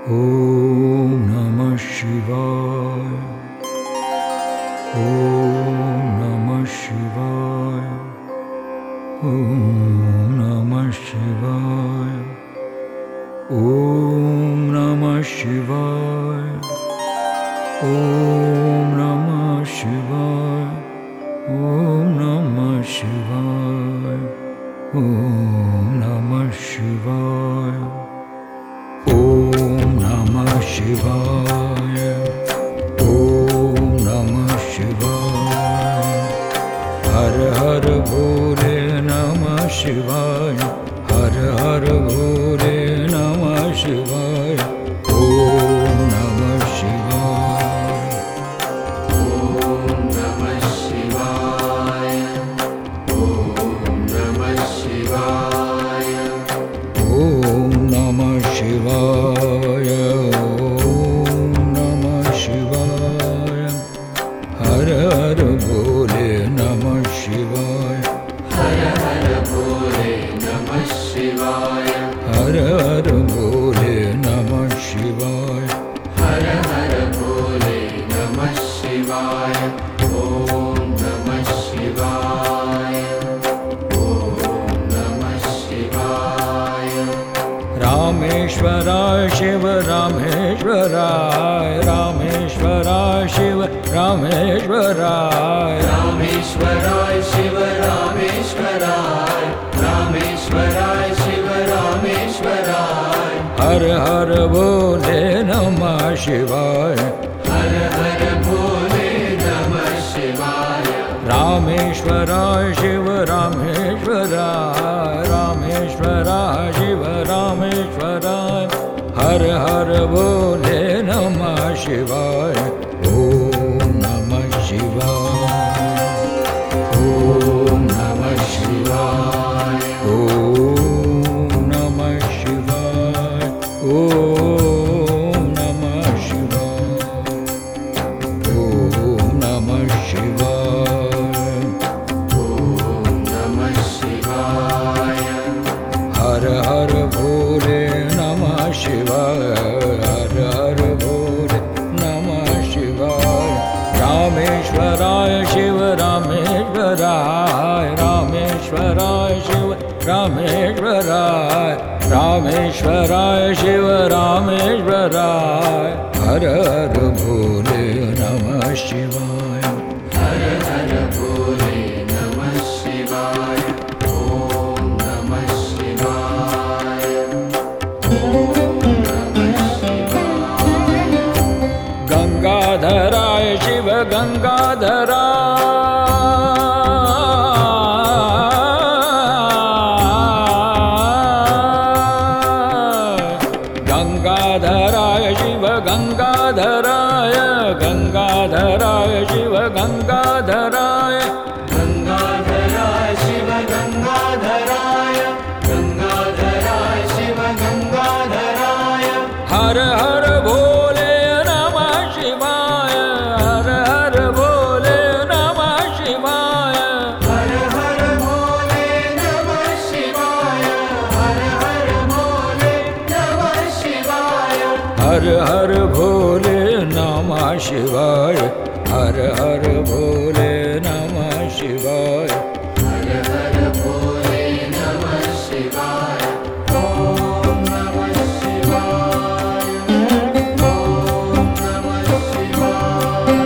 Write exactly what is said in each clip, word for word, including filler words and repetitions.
Om Namah Shivaya. Om Namah Shivaya. Om Namah Shivaya. Om Namah Shivaya. Om Namah Shivaya. Om Namah Shivaya. Om Namah Shivaya. Om Namah Shivaya. Om Namah Shivaya. Har Har Bhole Namah Shivaya. Har Har Bhole Namah Shivaya. Om Namah Shivaya. Om Namah Shivaya. Om Namah Shivaya. Om Namah Shivaya. Om Namah Shivaya. Har Har Bhole Namah Shivaya. Har Har Bhole Namah Shivaya. Har Har Bhole Namah Shivaya. Har Har Bhole Namah Shivaya. Om Namah Shivaya. Om Namah Shivaya. Rameshwaraya Shiv Rameshwaraya. Rameshwaraya Shiv Rameshwaraya. Rameshwaraya Shiva Rameshwaraya. Rameshwaraya Shiva Rameshwaraya. Har Har Bhole Namah Shivaya. Har Har Bhole Namah Shivaya. Rameshwaraya Shiv Rameshwaraya. Rameshwaraya Shiv Rameshwaraya. Har Har Bhole Namah Shivaya. Om Namah Shivaya. Om Namah Shivaya. Om Namah Shivaya. Om Namah Shivaya. Om Namah Shivaya. Om Namah Shivaya. Har Har Bhole Namah Shivaya. Har Har Bhole Namah Shivaya. Rameshwaraya Shiv Rameshwaraya. Rameshwaraya Shiv Rameshwaraya. Rameshwaraya Shiv Rameshwaraya. Har Har Bhole Namah Shivaya. Har Har Bhole Namah Shivaya. Om Namah Shivaya. Om Namah Shivaya. Gangadharaya Shiv Gangadharaya. Gangadharaya Shiv Gangadharaya. Gangadharaya Shiv Gangadharaya. Gangadharaya Shiva Gangadharaya. Gangadharaya Shiva Gangadharaya. Har Har Bhole Namah Shivaya. Har Har Bhole Namah Shivaya. Har Har Bhole Namah Shivaya. Har Har Bhole Namah Shivaya. Har Har Bhole Namah Shivaya. Har Har Bhole Namah Shivaya. Har Har Bhole Namah Shivaya. Om Namah Shivaya. Om Namah Shivaya.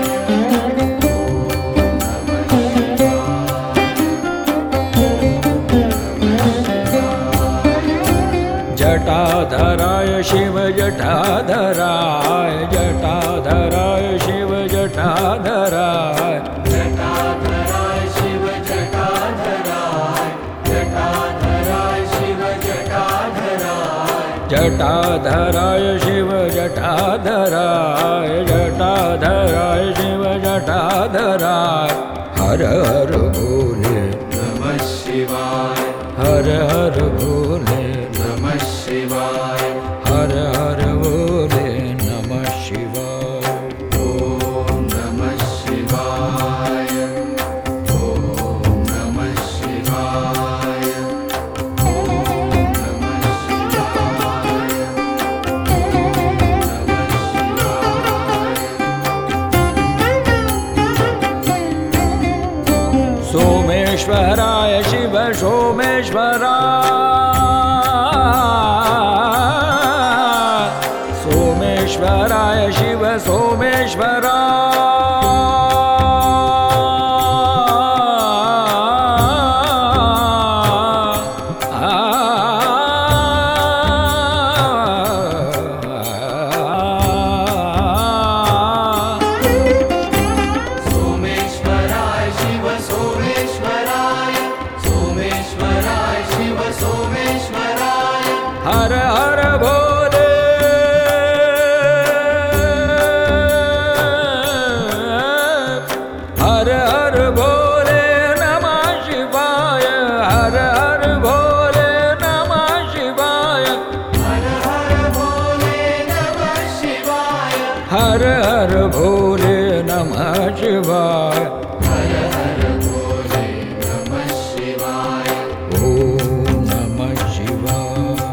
Jatadharaya Shiv Jatadharaya. Jatadharaya Shiv Jatadharaya. Jatadharaya Shiva Jatadharaya. Jatadharaya Shiva Jatadharaya. Jatadharaya Shiv Jatadharaya. Jatadharaya Shiv Jatadharaya. Har Har Bhole Namah Shivaya. Har Har Bhole Namah Shivaya. Har Har Bhole Namah Shivaya. Om Namah Shivaya. Om Namah Shivaya. Om Namah Shivaya. सोमेश्वराय Shiv सोमेश्वराय सोमेश्वराय Shiv हर हर भोले हर हर भोले नमः शिवाय हर हर भोले नमः शिवाय हर हर भोले नमः शिवाय हर हर भोले नमः शिवाय हर हर भोले नमः शिवाय ओम नमः शिवाय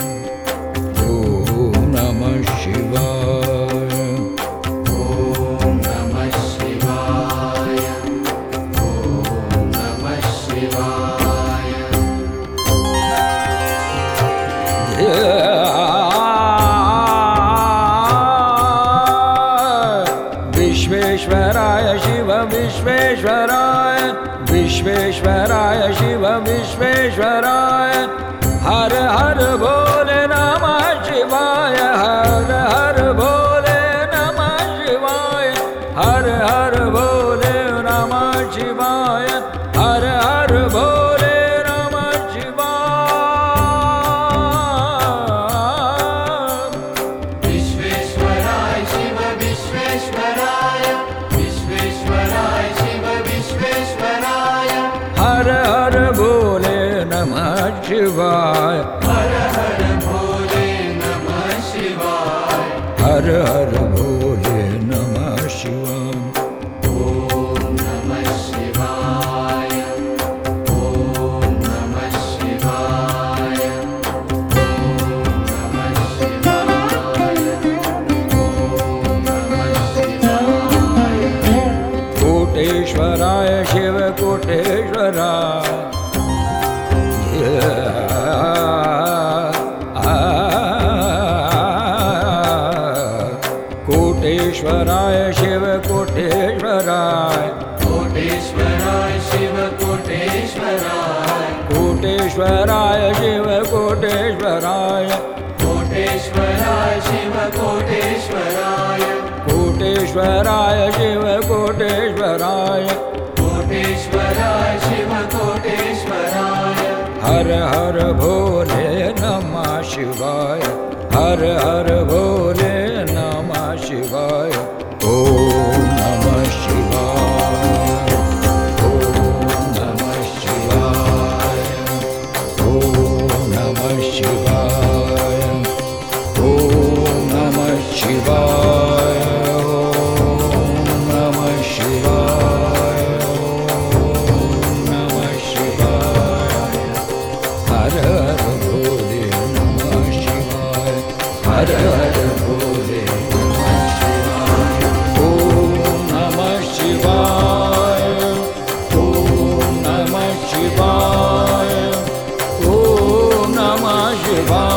ओम नमः शिवाय ओम नमः शिवाय ओम नमः शिवाय विश्वेश्वराय शिव विश्वेश्वराय विश्वेश्वराय शिव विश्वेश्वराय हर हर भोले नमः शिवाय हर हर भोले नमः शिवाय हर हर भोले नमः शिवाय हर हर भोले नमः शिवाय विश्वेश्वराय शिव विश्वेश्वराय विश्वेश्वराय शिव विश्वेश्वराय हर हर भोले नमः शिवाय हर हर भोले नमः शिवाय हर हर भोले नमः शिवाय ओम नमः शिवाय ओम नमः शिवाय ओम नमः शिवाय ओम नमः शिवाय कोटेश्वराय शिव कोटेश्वराय कोटेश्वराय शिव कोटेश्वराय कोटेश्वराय शिव कोटेश्वराय कोटेश्वराय शिव कोटेश्वराय कोटेश्वराय शिव कोटेश्वराय कोटेश्वराय शिव कोटेश्वराय कोटेश्वराय शिव कोटेश्वराय हर हर भोले नमः शिवाय हर हर भोले नमः शिवाय ओम नमः शिवाय ओम नमः शिवाय ओम नमः शिवाय ओम नमः शिवाय ओम नमः शिवाय ओम नमः शिवाय हर हर भोले नमः शिवाय हर हर भोले नमः शिवाय ओम नमः शिवाय ओम नमः शिवाय ओम नमः शिवाय